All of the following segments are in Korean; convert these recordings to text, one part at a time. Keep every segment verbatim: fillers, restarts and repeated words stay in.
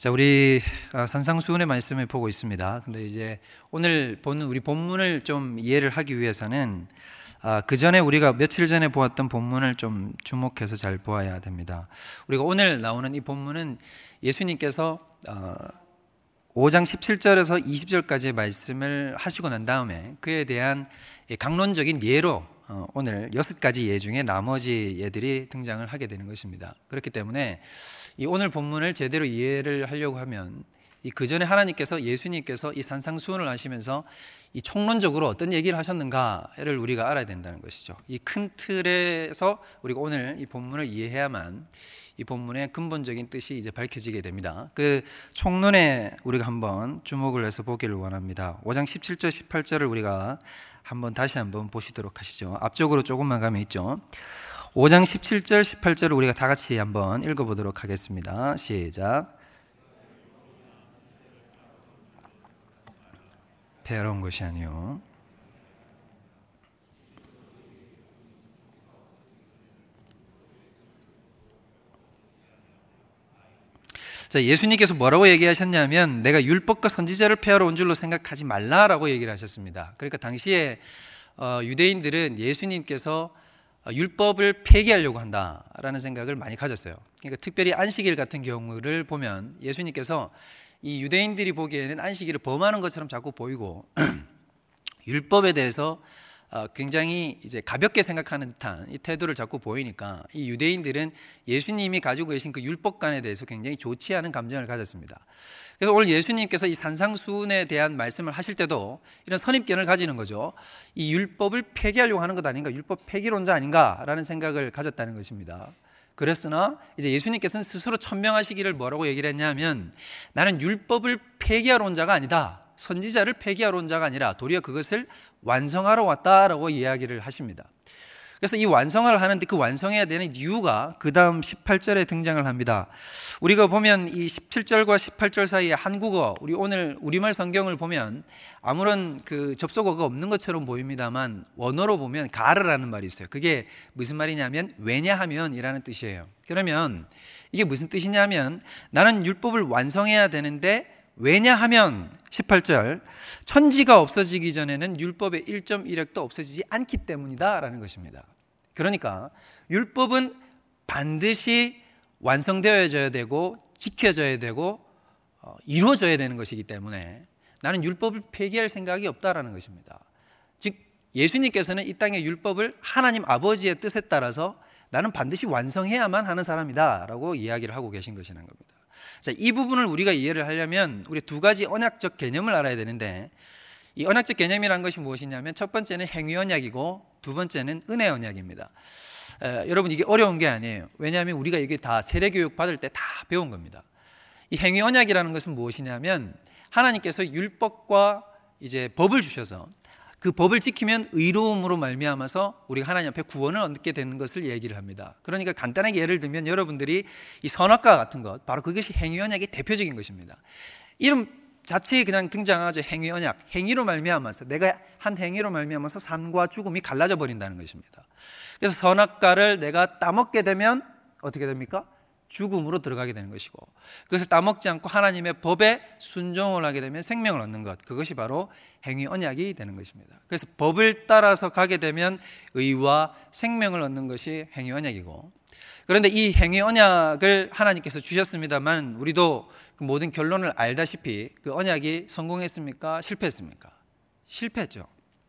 자, 우리 산상수훈의 말씀을 보고 있습니다. 근데 이제 오늘 보는 우리 본문을 좀 이해를 하기 위해서는 그 전에 우리가 며칠 전에 보았던 본문을 좀 주목해서 잘 보아야 됩니다. 우리가 오늘 나오는 이 본문은 예수님께서 오 장 십칠 절에서 이십 절까지의 말씀을 하시고 난 다음에 그에 대한 강론적인 예로 오늘 여섯 가지 예 중에 나머지 예들이 등장을 하게 되는 것입니다. 그렇기 때문에 이 오늘 본문을 제대로 이해를 하려고 하면 이 그전에 하나님께서 예수님께서 이 산상수훈을 하시면서 이 총론적으로 어떤 얘기를 하셨는가를 우리가 알아야 된다는 것이죠. 이 큰 틀에서 우리가 오늘 이 본문을 이해해야만 이 본문의 근본적인 뜻이 이제 밝혀지게 됩니다. 그 총론에 우리가 한번 주목을 해서 보기를 원합니다. 오 장 십칠 절 십팔 절을 우리가 한번 다시 한번 보시도록 하시죠. 앞쪽으로 조금만 가면 있죠. 오 장 십칠 절 십팔 절을 우리가 다 같이 한번 읽어보도록 하겠습니다. 시작. 배워온 것이 아니요 자, 예수님께서 뭐라고 얘기하셨냐면 내가 율법과 선지자를 폐하러 온 줄로 생각하지 말라라고 얘기를 하셨습니다. 그러니까 당시에 어, 유대인들은 예수님께서 율법을 폐기하려고 한다라는 생각을 많이 가졌어요. 그러니까 특별히 안식일 같은 경우를 보면 예수님께서 이 유대인들이 보기에는 안식일을 범하는 것처럼 자꾸 보이고 율법에 대해서 굉장히 이제 가볍게 생각하는 듯한 이 태도를 자꾸 보이니까 이 유대인들은 예수님이 가지고 계신 그 율법관에 대해서 굉장히 좋지 않은 감정을 가졌습니다. 그래서 오늘 예수님께서 이 산상수훈에 대한 말씀을 하실 때도 이런 선입견을 가지는 거죠. 이 율법을 폐기하려고 하는 것 아닌가, 율법 폐기론자 아닌가라는 생각을 가졌다는 것입니다. 그랬으나 이제 예수님께서는 스스로 천명하시기를 뭐라고 얘기를 했냐면 나는 율법을 폐기하러 온 자가 아니다, 선지자를 폐기하러 온 자가 아니라 도리어 그것을 완성하러 왔다라고 이야기를 하십니다. 그래서 이 완성을 하는데 그 완성해야 되는 이유가 그 다음 십팔 절에 등장을 합니다. 우리가 보면 이 십칠 절과 십팔 절 사이에 한국어, 우리 오늘 우리말 성경을 보면 아무런 그 접속어가 없는 것처럼 보입니다만 원어로 보면 가르라는 말이 있어요. 그게 무슨 말이냐면 왜냐하면 이라는 뜻이에요. 그러면 이게 무슨 뜻이냐면 나는 율법을 완성해야 되는데 왜냐하면 십팔 절 천지가 없어지기 전에는 율법의 일 점 일 획도 없어지지 않기 때문이다 라는 것입니다. 그러니까 율법은 반드시 완성되어져야 되고 지켜져야 되고 어, 이루어져야 되는 것이기 때문에 나는 율법을 폐기할 생각이 없다라는 것입니다. 즉 예수님께서는 이 땅의 율법을 하나님 아버지의 뜻에 따라서 나는 반드시 완성해야만 하는 사람이다 라고 이야기를 하고 계신 것이라는 겁니다. 자, 이 부분을 우리가 이해를 하려면 우리 두 가지 언약적 개념을 알아야 되는데 이 언약적 개념이라는 것이 무엇이냐면 첫 번째는 행위 언약이고 두 번째는 은혜 언약입니다. 에, 여러분 이게 어려운 게 아니에요. 왜냐하면 우리가 이게 다 세례교육 받을 때 다 배운 겁니다. 이 행위 언약이라는 것은 무엇이냐면 하나님께서 율법과 이제 법을 주셔서 그 법을 지키면 의로움으로 말미암아서 우리가 하나님 앞에 구원을 얻게 되는 것을 얘기를 합니다. 그러니까 간단하게 예를 들면 여러분들이 이 선악과 같은 것, 바로 그것이 행위 언약의 대표적인 것입니다. 이름 자체에 그냥 등장하죠. 행위 언약, 행위로 말미암아서 내가 한 행위로 말미암아서 삶과 죽음이 갈라져 버린다는 것입니다. 그래서 선악과를 내가 따먹게 되면 어떻게 됩니까? 죽음으로 들어가게 되는 것이고 그것을 따먹지 않고 하나님의 법에 순종을 하게 되면 생명을 얻는 것, 그것이 바로 행위 언약이 되는 것입니다. 그래서 법을 따라서 가게 되면 의와 생명을 얻는 것이 행위 언약이고, 그런데 이 행위 언약을 하나님께서 주셨습니다만 우리도 그 모든 결론을 알다시피 그 언약이 성공했습니까? 실패했습니까? 실패했죠.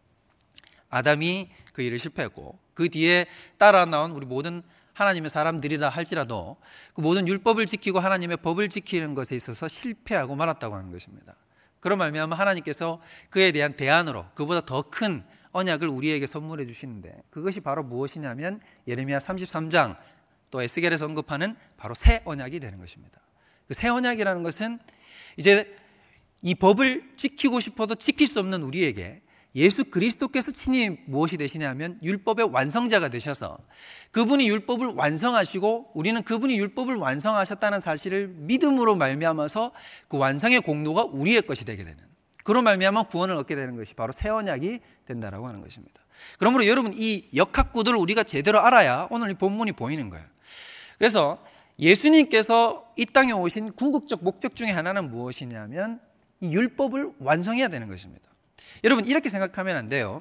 아담이 그 일을 실패했고 그 뒤에 따라 나온 우리 모든 하나님의 사람들이라 할지라도 그 모든 율법을 지키고 하나님의 법을 지키는 것에 있어서 실패하고 말았다고 하는 것입니다. 그런 말미암아 하나님께서 그에 대한 대안으로 그보다 더 큰 언약을 우리에게 선물해 주시는데 그것이 바로 무엇이냐면 예레미야 삼십삼 장 또 에스겔에서 언급하는 바로 새 언약이 되는 것입니다. 그 새 언약이라는 것은 이제 이 법을 지키고 싶어도 지킬 수 없는 우리에게 예수 그리스도께서 친히 무엇이 되시냐면 율법의 완성자가 되셔서 그분이 율법을 완성하시고 우리는 그분이 율법을 완성하셨다는 사실을 믿음으로 말미암아서 그 완성의 공로가 우리의 것이 되게 되는, 그로 말미암아 구원을 얻게 되는 것이 바로 새 언약이 된다라고 하는 것입니다. 그러므로 여러분 이 역학구도를 우리가 제대로 알아야 오늘 이 본문이 보이는 거예요. 그래서 예수님께서 이 땅에 오신 궁극적 목적 중에 하나는 무엇이냐면 이 율법을 완성해야 되는 것입니다. 여러분 이렇게 생각하면 안 돼요.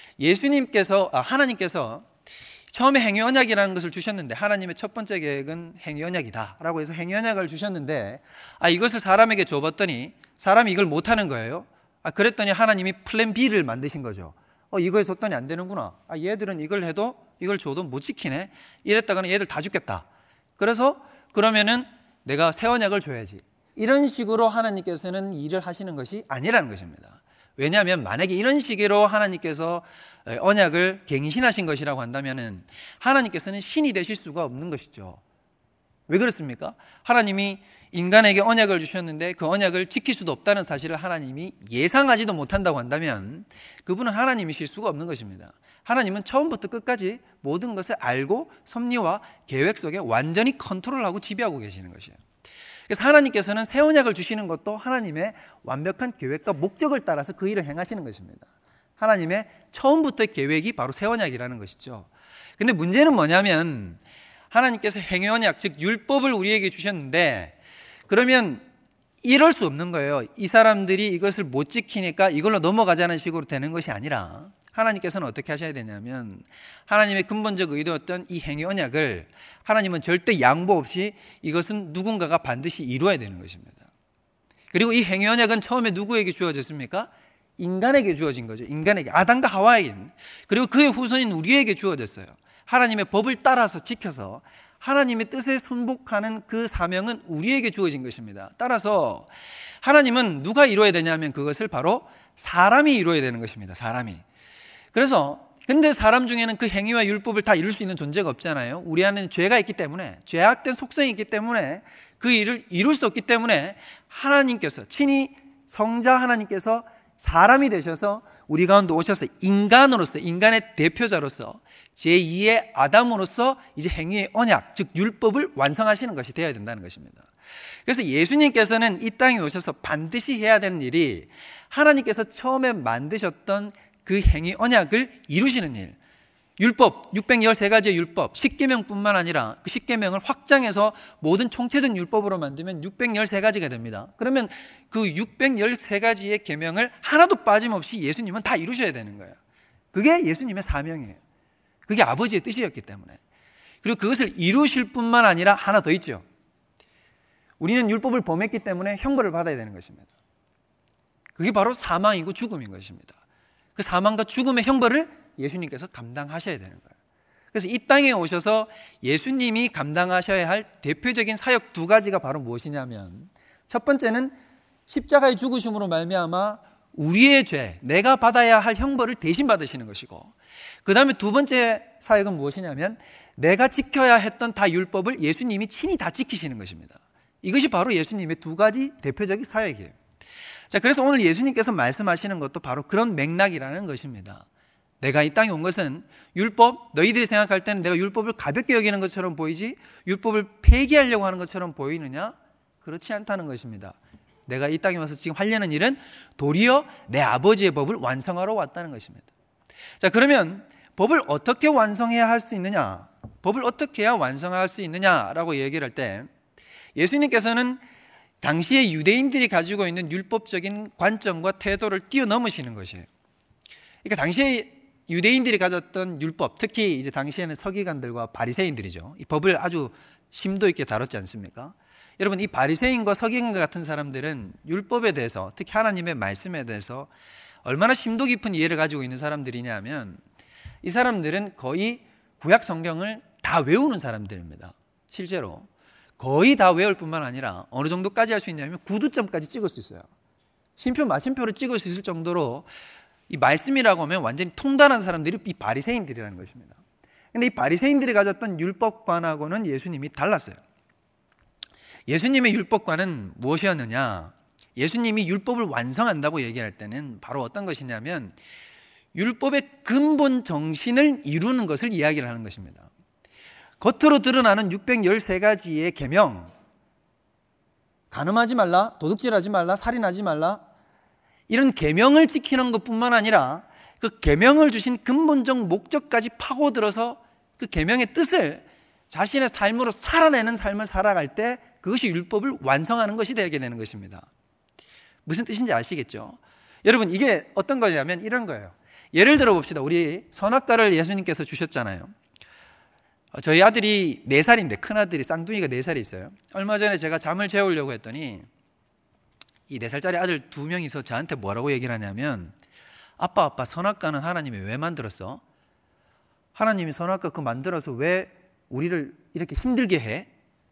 예수님께서 아, 하나님께서 처음에 행위 언약이라는 것을 주셨는데, 하나님의 첫 번째 계획은 행위 언약이다 라고 해서 행위 언약을 주셨는데, 아 이것을 사람에게 줘봤더니 사람이 이걸 못하는 거예요. 아 그랬더니 하나님이 플랜 B를 만드신 거죠. 어 이거 줬더니 안 되는구나. 아 얘들은 이걸 해도 이걸 줘도 못 지키네. 이랬다가는 얘들 다 죽겠다. 그래서 그러면은 내가 새 언약을 줘야지. 이런 식으로 하나님께서는 일을 하시는 것이 아니라는 것입니다. 왜냐하면 만약에 이런 식으로 하나님께서 언약을 갱신하신 것이라고 한다면은 하나님께서는 신이 되실 수가 없는 것이죠. 왜 그렇습니까? 하나님이 인간에게 언약을 주셨는데 그 언약을 지킬 수도 없다는 사실을 하나님이 예상하지도 못한다고 한다면 그분은 하나님이실 수가 없는 것입니다. 하나님은 처음부터 끝까지 모든 것을 알고 섭리와 계획 속에 완전히 컨트롤하고 지배하고 계시는 것이에요. 그래서 하나님께서는 새 언약을 주시는 것도 하나님의 완벽한 계획과 목적을 따라서 그 일을 행하시는 것입니다. 하나님의 처음부터의 계획이 바로 새 언약이라는 것이죠. 근데 문제는 뭐냐면 하나님께서 행위 언약, 즉 율법을 우리에게 주셨는데 그러면 이럴 수 없는 거예요. 이 사람들이 이것을 못 지키니까 이걸로 넘어가자는 식으로 되는 것이 아니라 하나님께서는 어떻게 하셔야 되냐면 하나님의 근본적 의도였던 이 행위 언약을 하나님은 절대 양보 없이 이것은 누군가가 반드시 이루어야 되는 것입니다. 그리고 이 행위 언약은 처음에 누구에게 주어졌습니까? 인간에게 주어진 거죠. 인간에게, 아담과 하와에게, 그리고 그의 후손인 우리에게 주어졌어요. 하나님의 법을 따라서 지켜서 하나님의 뜻에 순복하는 그 사명은 우리에게 주어진 것입니다. 따라서 하나님은 누가 이루어야 되냐면 그것을 바로 사람이 이루어야 되는 것입니다. 사람이. 그래서 근데 사람 중에는 그 행위와 율법을 다 이룰 수 있는 존재가 없잖아요. 우리 안에는 죄가 있기 때문에, 죄악된 속성이 있기 때문에 그 일을 이룰 수 없기 때문에 하나님께서 친히 성자 하나님께서 사람이 되셔서 우리 가운데 오셔서 인간으로서, 인간의 대표자로서 제이의 아담으로서 이제 행위의 언약, 즉 율법을 완성하시는 것이 되어야 된다는 것입니다. 그래서 예수님께서는 이 땅에 오셔서 반드시 해야 되는 일이 하나님께서 처음에 만드셨던 그 행위 언약을 이루시는 일, 율법, 육백십삼 가지의 율법, 십계명뿐만 아니라 그 십계명을 확장해서 모든 총체적 율법으로 만들면 육백십삼 가지가 됩니다. 그러면 그 육백십삼 가지의 계명을 하나도 빠짐없이 예수님은 다 이루셔야 되는 거예요. 그게 예수님의 사명이에요. 그게 아버지의 뜻이었기 때문에. 그리고 그것을 이루실 뿐만 아니라 하나 더 있죠. 우리는 율법을 범했기 때문에 형벌을 받아야 되는 것입니다. 그게 바로 사망이고 죽음인 것입니다. 그 사망과 죽음의 형벌을 예수님께서 감당하셔야 되는 거예요. 그래서 이 땅에 오셔서 예수님이 감당하셔야 할 대표적인 사역 두 가지가 바로 무엇이냐면, 첫 번째는 십자가의 죽으심으로 말미암아 우리의 죄, 내가 받아야 할 형벌을 대신 받으시는 것이고, 그 다음에 두 번째 사역은 무엇이냐면 내가 지켜야 했던 다 율법을 예수님이 친히 다 지키시는 것입니다. 이것이 바로 예수님의 두 가지 대표적인 사역이에요. 자, 그래서 오늘 예수님께서 말씀하시는 것도 바로 그런 맥락이라는 것입니다. 내가 이 땅에 온 것은 율법, 너희들이 생각할 때는 내가 율법을 가볍게 여기는 것처럼 보이지 율법을 폐기하려고 하는 것처럼 보이느냐? 그렇지 않다는 것입니다. 내가 이 땅에 와서 지금 하려는 일은 도리어 내 아버지의 법을 완성하러 왔다는 것입니다. 자, 그러면 법을 어떻게 완성해야 할 수 있느냐? 법을 어떻게 해야 완성할 수 있느냐라고 얘기를 할 때 예수님께서는 당시에 유대인들이 가지고 있는 율법적인 관점과 태도를 뛰어넘으시는 것이에요. 그러니까 당시에 유대인들이 가졌던 율법, 특히 이제 당시에는 서기관들과 바리새인들이죠. 이 법을 아주 심도 있게 다뤘지 않습니까? 여러분, 이 바리새인과 서기관과 같은 사람들은 율법에 대해서, 특히 하나님의 말씀에 대해서 얼마나 심도 깊은 이해를 가지고 있는 사람들이냐면 이 사람들은 거의 구약 성경을 다 외우는 사람들입니다. 실제로 거의 다 외울 뿐만 아니라 어느 정도까지 할 수 있냐면 구두점까지 찍을 수 있어요. 심표, 마침표를 찍을 수 있을 정도로 이 말씀이라고 하면 완전히 통달한 사람들이 이 바리새인들이라는 것입니다. 그런데 이 바리새인들이 가졌던 율법관하고는 예수님이 달랐어요. 예수님의 율법관은 무엇이었느냐? 예수님이 율법을 완성한다고 얘기할 때는 바로 어떤 것이냐면 율법의 근본 정신을 이루는 것을 이야기를 하는 것입니다. 겉으로 드러나는 육백십삼 가지의 계명, 간음하지 말라, 도둑질하지 말라, 살인하지 말라, 이런 계명을 지키는 것뿐만 아니라 그 계명을 주신 근본적 목적까지 파고들어서 그 계명의 뜻을 자신의 삶으로 살아내는 삶을 살아갈 때 그것이 율법을 완성하는 것이 되게 되는 것입니다. 무슨 뜻인지 아시겠죠? 여러분, 이게 어떤 거냐면 이런 거예요. 예를 들어 봅시다. 우리 선악과를 예수님께서 주셨잖아요. 저희 아들이 네 살인데, 큰아들이 쌍둥이가 네 살이 있어요. 얼마 전에 제가 잠을 재우려고 했더니 이 네 살짜리 아들 두 명이서 저한테 뭐라고 얘기를 하냐면, 아빠 아빠 선악과는 하나님이 왜 만들었어? 하나님이 선악과 그 만들어서 왜 우리를 이렇게 힘들게 해?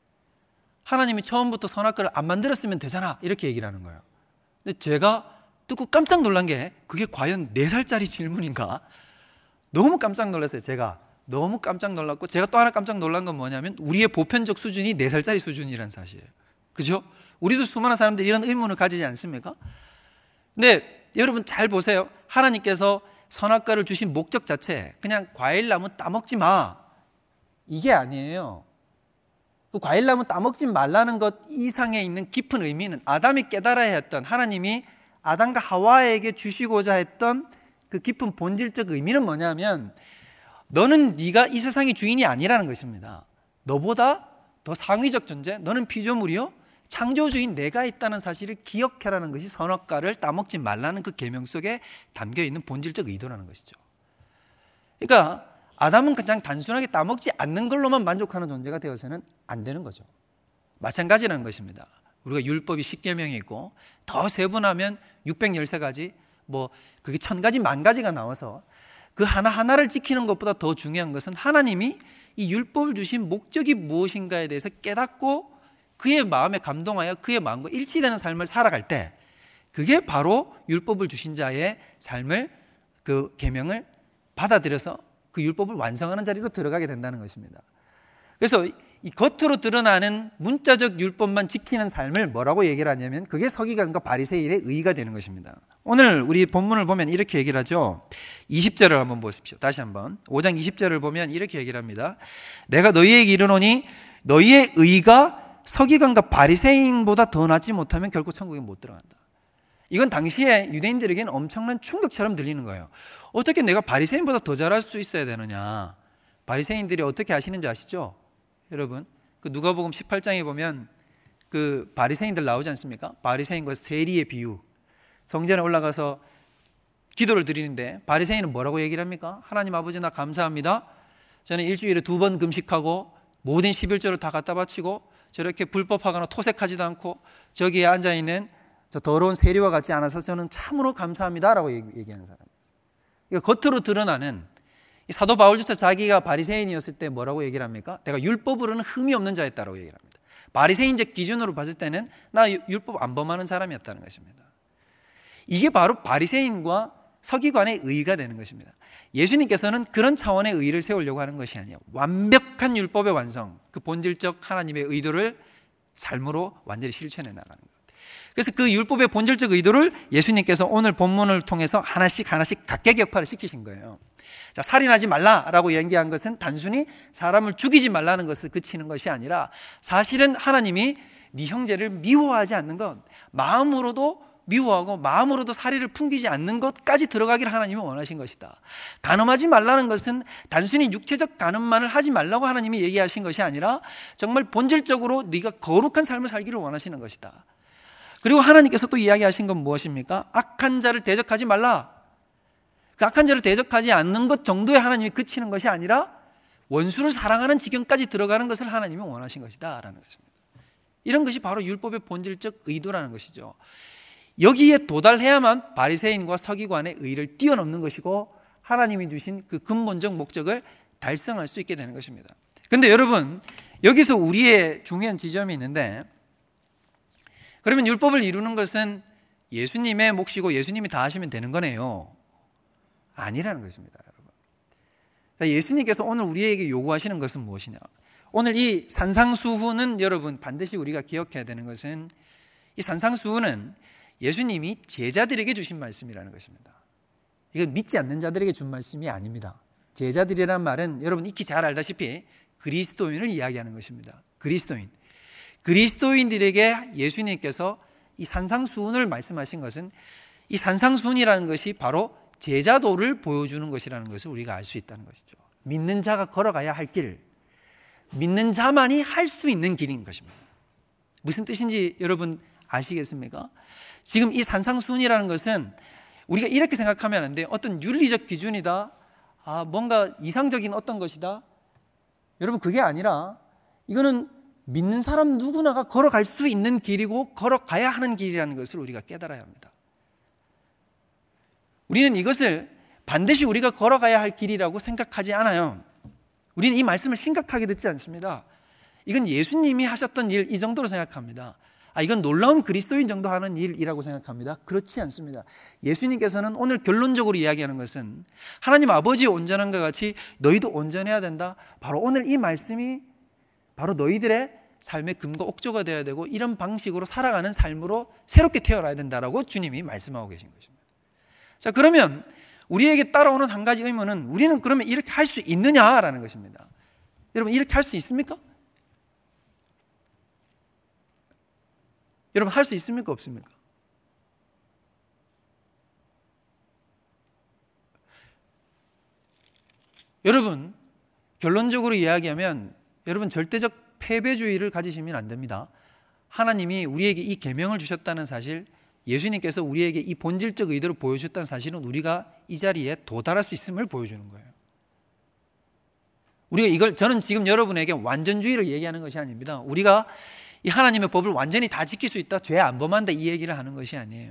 하나님이 처음부터 선악과를 안 만들었으면 되잖아, 이렇게 얘기를 하는 거예요. 근데 제가 듣고 깜짝 놀란 게, 그게 과연 네 살짜리 질문인가? 너무 깜짝 놀랐어요. 제가 너무 깜짝 놀랐고, 제가 또 하나 깜짝 놀란 건 뭐냐면 우리의 보편적 수준이 네 살짜리 수준이라는 사실이에요. 그죠? 우리도 수많은 사람들이 이런 의문을 가지지 않습니까? 근데 여러분 잘 보세요. 하나님께서 선악과를 주신 목적 자체, 그냥 과일나무 따먹지 마, 이게 아니에요. 그 과일나무 따먹지 말라는 것 이상에 있는 깊은 의미는, 아담이 깨달아야 했던, 하나님이 아담과 하와에게 주시고자 했던 그 깊은 본질적 의미는 뭐냐면, 너는 네가 이 세상의 주인이 아니라는 것입니다. 너보다 더 상위적 존재, 너는 피조물이요, 창조주인 내가 있다는 사실을 기억해라는 것이 선악과를 따먹지 말라는 그 계명 속에 담겨있는 본질적 의도라는 것이죠. 그러니까 아담은 그냥 단순하게 따먹지 않는 걸로만 만족하는 존재가 되어서는 안 되는 거죠. 마찬가지라는 것입니다. 우리가 율법이 십계명이 있고 더 세분하면 육백십삼 가지, 뭐 그게 천 가지 만 가지가 나와서 그 하나하나를 지키는 것보다 더 중요한 것은 하나님이 이 율법을 주신 목적이 무엇인가에 대해서 깨닫고 그의 마음에 감동하여 그의 마음과 일치되는 삶을 살아갈 때, 그게 바로 율법을 주신 자의 삶을, 그 계명을 받아들여서 그 율법을 완성하는 자리로 들어가게 된다는 것입니다. 그래서 이 겉으로 드러나는 문자적 율법만 지키는 삶을 뭐라고 얘기를 하냐면, 그게 서기관과 바리새인의 의의가 되는 것입니다. 오늘 우리 본문을 보면 이렇게 얘기를 하죠. 이십 절을 한번 보십시오. 다시 한번 오 장 이십 절을 보면 이렇게 얘기를 합니다. 내가 너희에게 이르노니 너희의 의의가 서기관과 바리새인보다 더 낫지 못하면 결코 천국에 못 들어간다. 이건 당시에 유대인들에게는 엄청난 충격처럼 들리는 거예요. 어떻게 내가 바리새인보다 더 잘할 수 있어야 되느냐. 바리새인들이 어떻게 하시는지 아시죠? 여러분, 그 누가복음 십팔 장에 보면 그 바리새인들 나오지 않습니까? 바리새인과 세리의 비유. 성전에 올라가서 기도를 드리는데 바리새인은 뭐라고 얘기를 합니까? 하나님 아버지, 나 감사합니다. 저는 일주일에 두 번 금식하고 모든 십일조를 다 갖다 바치고 저렇게 불법하거나 토색하지도 않고 저기에 앉아있는 저 더러운 세리와 같지 않아서 저는 참으로 감사합니다라고 얘기하는 사람이에요. 그러니까 겉으로 드러나는, 사도 바울조차 자기가 바리새인이었을 때 뭐라고 얘기를 합니까? 내가 율법으로는 흠이 없는 자였다라고 얘기를 합니다. 바리새인적 기준으로 봤을 때는 나 율법 안 범하는 사람이었다는 것입니다. 이게 바로 바리새인과 서기관의 의의가 되는 것입니다. 예수님께서는 그런 차원의 의의를 세우려고 하는 것이 아니에요. 완벽한 율법의 완성, 그 본질적 하나님의 의도를 삶으로 완전히 실천해 나가는 것. 그래서 그 율법의 본질적 의도를 예수님께서 오늘 본문을 통해서 하나씩 하나씩 각계격파를 시키신 거예요. 자, 살인하지 말라라고 얘기한 것은 단순히 사람을 죽이지 말라는 것을 그치는 것이 아니라, 사실은 하나님이 네 형제를 미워하지 않는 것, 마음으로도 미워하고 마음으로도 살해를 풍기지 않는 것까지 들어가기를 하나님이 원하신 것이다. 간음하지 말라는 것은 단순히 육체적 간음만을 하지 말라고 하나님이 얘기하신 것이 아니라 정말 본질적으로 네가 거룩한 삶을 살기를 원하시는 것이다. 그리고 하나님께서 또 이야기하신 건 무엇입니까? 악한 자를 대적하지 말라. 그 악한 자를 대적하지 않는 것 정도에 하나님이 그치는 것이 아니라 원수를 사랑하는 지경까지 들어가는 것을 하나님이 원하신 것이다 라는 것입니다. 이런 것이 바로 율법의 본질적 의도라는 것이죠. 여기에 도달해야만 바리새인과 서기관의 의의를 뛰어넘는 것이고 하나님이 주신 그 근본적 목적을 달성할 수 있게 되는 것입니다. 그런데 여러분, 여기서 우리의 중요한 지점이 있는데, 그러면 율법을 이루는 것은 예수님의 몫이고 예수님이 다 하시면 되는 거네요. 아니라는 것입니다, 여러분. 자, 예수님께서 오늘 우리에게 요구하시는 것은 무엇이냐? 오늘 이 산상수훈은 여러분 반드시 우리가 기억해야 되는 것은, 이 산상수훈은 예수님이 제자들에게 주신 말씀이라는 것입니다. 이건 믿지 않는 자들에게 준 말씀이 아닙니다. 제자들이라는 말은 여러분 익히 잘 알다시피 그리스도인을 이야기하는 것입니다. 그리스도인. 그리스도인들에게 예수님께서 이 산상수훈을 말씀하신 것은, 이 산상수훈이라는 것이 바로 제자도를 보여주는 것이라는 것을 우리가 알 수 있다는 것이죠. 믿는 자가 걸어가야 할 길, 믿는 자만이 할 수 있는 길인 것입니다. 무슨 뜻인지 여러분 아시겠습니까? 지금 이 산상수훈이라는 것은 우리가 이렇게 생각하면 안 돼요. 어떤 윤리적 기준이다, 아, 뭔가 이상적인 어떤 것이다. 여러분, 그게 아니라 이거는 믿는 사람 누구나가 걸어갈 수 있는 길이고 걸어가야 하는 길이라는 것을 우리가 깨달아야 합니다. 우리는 이것을 반드시 우리가 걸어가야 할 길이라고 생각하지 않아요. 우리는 이 말씀을 심각하게 듣지 않습니다. 이건 예수님이 하셨던 일, 이 정도로 생각합니다. 아, 이건 놀라운 그리스도인 정도 하는 일이라고 생각합니다. 그렇지 않습니다. 예수님께서는 오늘 결론적으로 이야기하는 것은 하나님 아버지 온전함과 같이 너희도 온전해야 된다. 바로 오늘 이 말씀이 바로 너희들의 삶의 금과 옥조가 되어야 되고 이런 방식으로 살아가는 삶으로 새롭게 태어나야 된다라고 주님이 말씀하고 계신 것입니다. 자, 그러면 우리에게 따라오는 한 가지 의문은 우리는 그러면 이렇게 할 수 있느냐라는 것입니다. 여러분, 이렇게 할 수 있습니까? 여러분, 할 수 있습니까? 없습니까? 여러분, 결론적으로 이야기하면 여러분 절대적 패배주의를 가지시면 안 됩니다. 하나님이 우리에게 이 계명을 주셨다는 사실, 예수님께서 우리에게 이 본질적 의도를 보여주셨다는 사실은 우리가 이 자리에 도달할 수 있음을 보여주는 거예요. 우리가 이걸, 저는 지금 여러분에게 완전주의를 얘기하는 것이 아닙니다. 우리가 이 하나님의 법을 완전히 다 지킬 수 있다, 죄 안 범한다, 이 얘기를 하는 것이 아니에요.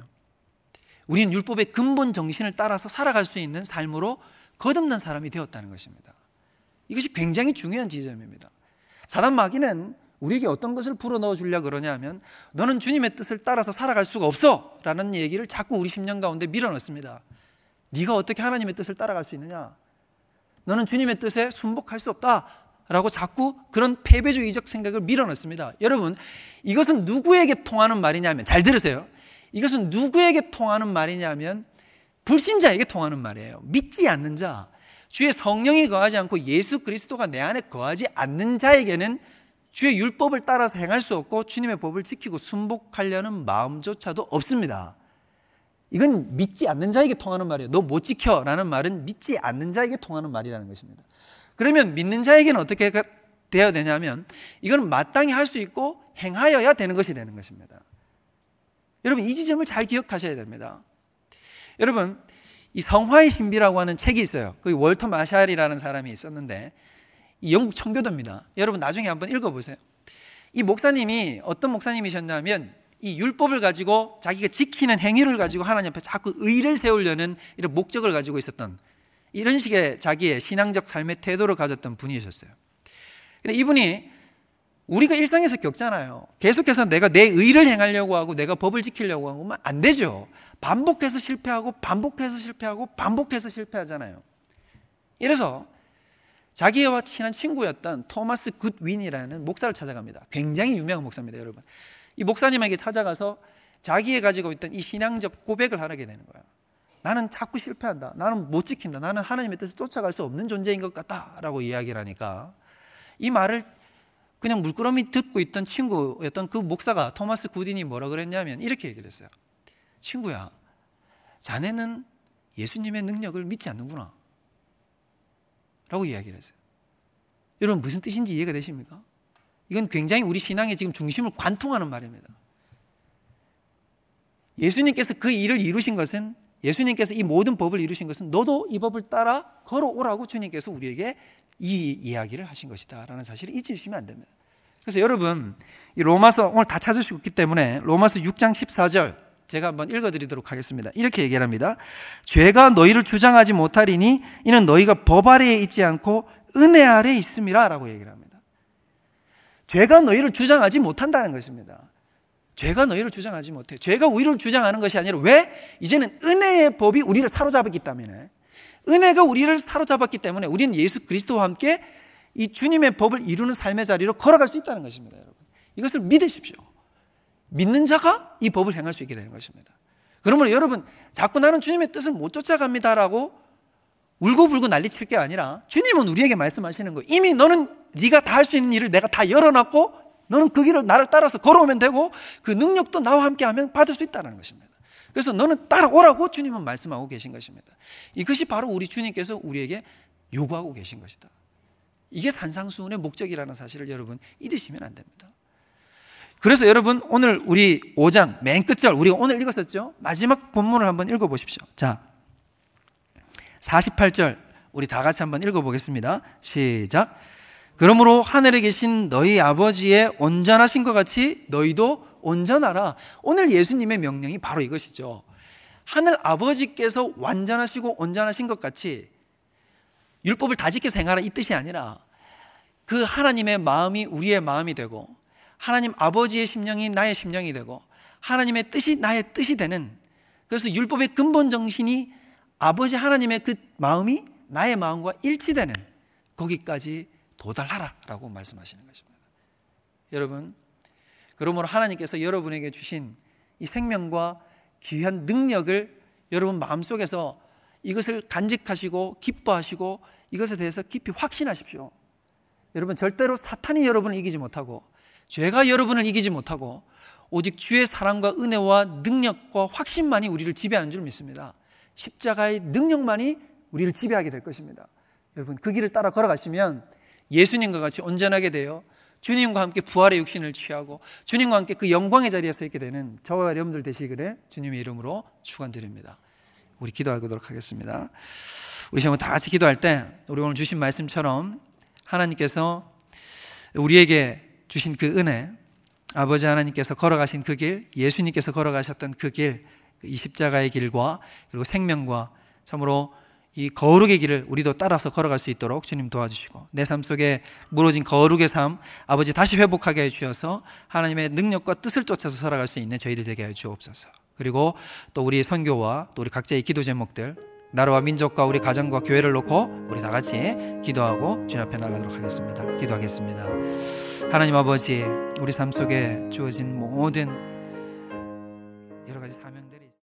우리는 율법의 근본 정신을 따라서 살아갈 수 있는 삶으로 거듭난 사람이 되었다는 것입니다. 이것이 굉장히 중요한 지점입니다. 사단 마귀는 우리에게 어떤 것을 불어넣어 주려고 그러냐 하면 너는 주님의 뜻을 따라서 살아갈 수가 없어 라는 얘기를 자꾸 우리 심령 가운데 밀어넣습니다. 네가 어떻게 하나님의 뜻을 따라갈 수 있느냐, 너는 주님의 뜻에 순복할 수 없다 라고 자꾸 그런 패배주의적 생각을 밀어넣습니다. 여러분, 이것은 누구에게 통하는 말이냐면, 잘 들으세요, 이것은 누구에게 통하는 말이냐면 불신자에게 통하는 말이에요. 믿지 않는 자, 주의 성령이 거하지 않고 예수 그리스도가 내 안에 거하지 않는 자에게는 주의 율법을 따라서 행할 수 없고 주님의 법을 지키고 순복하려는 마음조차도 없습니다. 이건 믿지 않는 자에게 통하는 말이에요. 너 못 지켜 라는 말은 믿지 않는 자에게 통하는 말이라는 것입니다. 그러면 믿는 자에게는 어떻게 되어야 되냐면 이건 마땅히 할 수 있고 행하여야 되는 것이 되는 것입니다. 여러분, 이 지점을 잘 기억하셔야 됩니다. 여러분, 이 성화의 신비라고 하는 책이 있어요. 그 월터 마샬이라는 사람이 있었는데 이 영국 청교도입니다. 여러분, 나중에 한번 읽어보세요. 이 목사님이 어떤 목사님이셨냐면 이 율법을 가지고 자기가 지키는 행위를 가지고 하나님 앞에 자꾸 의를 세우려는 이런 목적을 가지고 있었던, 이런 식의 자기의 신앙적 삶의 태도를 가졌던 분이셨어요. 근데 이분이 우리가 일상에서 겪잖아요. 계속해서 내가 내 의를 행하려고 하고 내가 법을 지키려고 하면 안 되죠. 반복해서 실패하고 반복해서 실패하고 반복해서 실패하잖아요. 이래서 자기와 친한 친구였던 토마스 굿윈이라는 목사를 찾아갑니다. 굉장히 유명한 목사입니다, 여러분. 이 목사님에게 찾아가서 자기가 가지고 있던 이 신앙적 고백을 하게 되는 거예요. 나는 자꾸 실패한다, 나는 못 지킨다, 나는 하나님의 뜻을 쫓아갈 수 없는 존재인 것 같다라고 이야기를 하니까 이 말을 그냥 물끄러미 듣고 있던 친구였던 그 목사가, 토마스 굿윈이 뭐라 그랬냐면 이렇게 얘기를 했어요. 친구야, 자네는 예수님의 능력을 믿지 않는구나 라고 이야기를 했어요. 여러분, 무슨 뜻인지 이해가 되십니까? 이건 굉장히 우리 신앙의 지금 중심을 관통하는 말입니다. 예수님께서 그 일을 이루신 것은, 예수님께서 이 모든 법을 이루신 것은 너도 이 법을 따라 걸어오라고 주님께서 우리에게 이 이야기를 하신 것이다 라는 사실을 잊으시면 안 됩니다. 그래서 여러분, 이 로마서 오늘 다 찾으시고 있기 때문에 로마서 육 장 십사 절 제가 한번 읽어드리도록 하겠습니다. 이렇게 얘기를 합니다. 죄가 너희를 주장하지 못하리니 이는 너희가 법 아래에 있지 않고 은혜 아래에 있음이라 라고 얘기를 합니다. 죄가 너희를 주장하지 못한다는 것입니다. 죄가 너희를 주장하지 못해. 죄가 우리를 주장하는 것이 아니라, 왜? 이제는 은혜의 법이 우리를 사로잡았기 때문에, 은혜가 우리를 사로잡았기 때문에 우리는 예수 그리스도와 함께 이 주님의 법을 이루는 삶의 자리로 걸어갈 수 있다는 것입니다. 여러분, 이것을 믿으십시오. 믿는 자가 이 법을 행할 수 있게 되는 것입니다. 그러므로 여러분, 자꾸 나는 주님의 뜻을 못 쫓아갑니다라고 울고불고 난리칠 게 아니라 주님은 우리에게 말씀하시는 거예요. 이미 너는 네가 다 할 수 있는 일을 내가 다 열어놨고 너는 그 길을 나를 따라서 걸어오면 되고 그 능력도 나와 함께하면 받을 수 있다는 것입니다. 그래서 너는 따라오라고 주님은 말씀하고 계신 것입니다. 이것이 바로 우리 주님께서 우리에게 요구하고 계신 것이다. 이게 산상수훈의 목적이라는 사실을 여러분 잊으시면 안 됩니다. 그래서 여러분 오늘 우리 오 장 맨 끝절 우리가 오늘 읽었었죠? 마지막 본문을 한번 읽어보십시오. 자, 사십팔 절 우리 다 같이 한번 읽어보겠습니다. 시작. 그러므로 하늘에 계신 너희 아버지의 온전하신 것 같이 너희도 온전하라. 오늘 예수님의 명령이 바로 이것이죠. 하늘 아버지께서 완전하시고 온전하신 것 같이 율법을 다 지켜서 행하라 이 뜻이 아니라 그 하나님의 마음이 우리의 마음이 되고 하나님 아버지의 심령이 나의 심령이 되고 하나님의 뜻이 나의 뜻이 되는, 그래서 율법의 근본 정신이 아버지 하나님의 그 마음이 나의 마음과 일치되는 거기까지 도달하라 라고 말씀하시는 것입니다. 여러분, 그러므로 하나님께서 여러분에게 주신 이 생명과 귀한 능력을 여러분 마음속에서 이것을 간직하시고 기뻐하시고 이것에 대해서 깊이 확신하십시오. 여러분, 절대로 사탄이 여러분을 이기지 못하고 죄가 여러분을 이기지 못하고 오직 주의 사랑과 은혜와 능력과 확신만이 우리를 지배하는 줄 믿습니다. 십자가의 능력만이 우리를 지배하게 될 것입니다. 여러분, 그 길을 따라 걸어가시면 예수님과 같이 온전하게 되어 주님과 함께 부활의 육신을 취하고 주님과 함께 그 영광의 자리에 서 있게 되는 저와 여러분들 되시기를 주님의 이름으로 축원드립니다. 우리 기도하도록 하겠습니다. 우리 시험은 다 같이 기도할 때 우리 오늘 주신 말씀처럼 하나님께서 우리에게 주신 그 은혜, 아버지 하나님께서 걸어가신 그 길, 예수님께서 걸어가셨던 그 길, 이 십자가의 길과 그리고 생명과 참으로 이 거룩의 길을 우리도 따라서 걸어갈 수 있도록 주님 도와주시고 내 삶 속에 무너진 거룩의 삶 아버지 다시 회복하게 해주셔서 하나님의 능력과 뜻을 쫓아서 살아갈 수 있는 저희들 되게 해주옵소서. 그리고 또 우리 선교와 또 우리 각자의 기도 제목들, 나라와 민족과 우리 가정과 교회를 놓고 우리 다 같이 기도하고 주님 앞에 나가도록 하겠습니다. 기도하겠습니다. 하나님 아버지, 우리 삶 속에 주어진 모든 여러 가지 사명들이